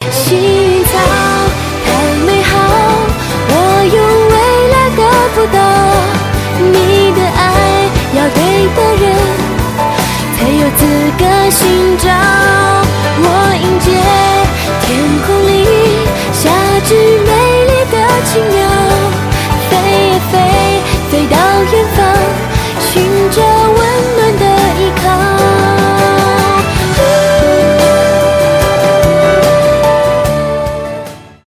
青草太美好，我用未来得不到你的爱，要对的人才有资格欣